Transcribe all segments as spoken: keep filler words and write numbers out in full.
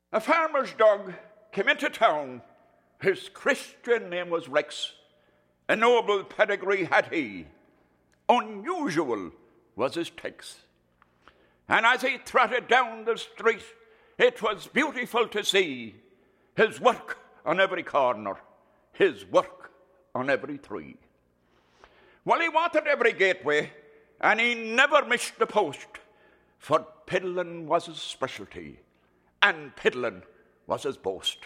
A farmer's dog came into town. His Christian name was Rex. A noble pedigree had he. Unusual was his tics. And as he trotted down the street, it was beautiful to see his work on every corner, his work on every tree. Well, he wanted every gateway, and he never missed the post, for piddling was his specialty, and piddling was his boast.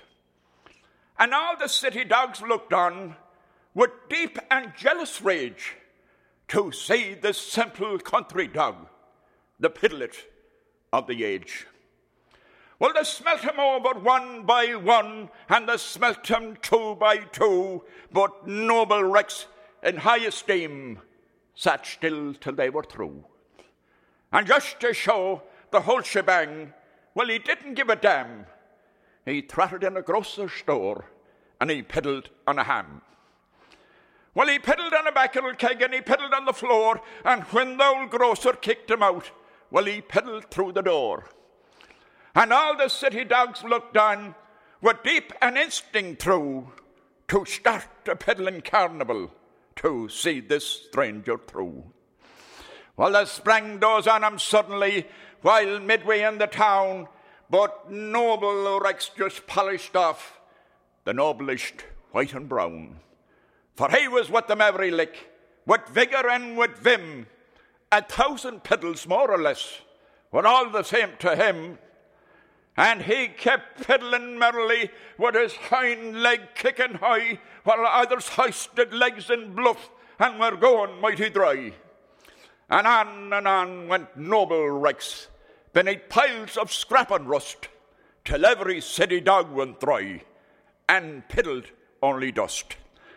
And all the city dogs looked on with deep and jealous rage to see this simple country dog, the piddlet of the age. Well, they smelt him over one by one, and they smelt him two by two, but noble Rex, in high esteem, sat still till they were through. And just to show the whole shebang, well, he didn't give a damn. He trotted in a grocer's store, and he piddled on a ham. Well, he piddled on a mackerel keg, and he piddled on the floor, and when the old grocer kicked him out, well, he piddled through the door. And all the city dogs looked on with deep and instinct through to start a piddling carnival to see this stranger through. Well, they sprang those on him suddenly while midway in the town, but noble Rex just polished off the noblest white and brown. For he was with them every lick, with vigour and with vim. A thousand piddles, more or less, were all the same to him. And he kept piddling merrily with his hind leg kicking high, while others hoisted legs in bluff and were going mighty dry. And on and on went noble Rex, beneath piles of scrap and rust, till every city dog went dry, and piddled only dust.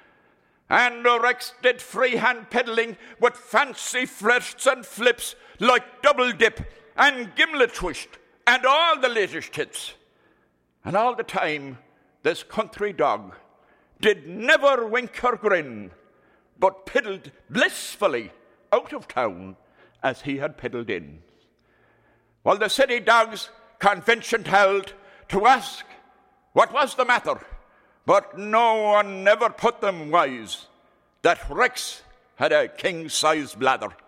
And the Rex did freehand piddling with fancy flirts and flips, like double dip and gimlet twist, and all the latest hits. And all the time, this country dog did never wink or grin, but piddled blissfully out of town as he had piddled in. Well, the city dogs convention held to ask what was the matter, but no one never put them wise that Rex had a king-sized bladder.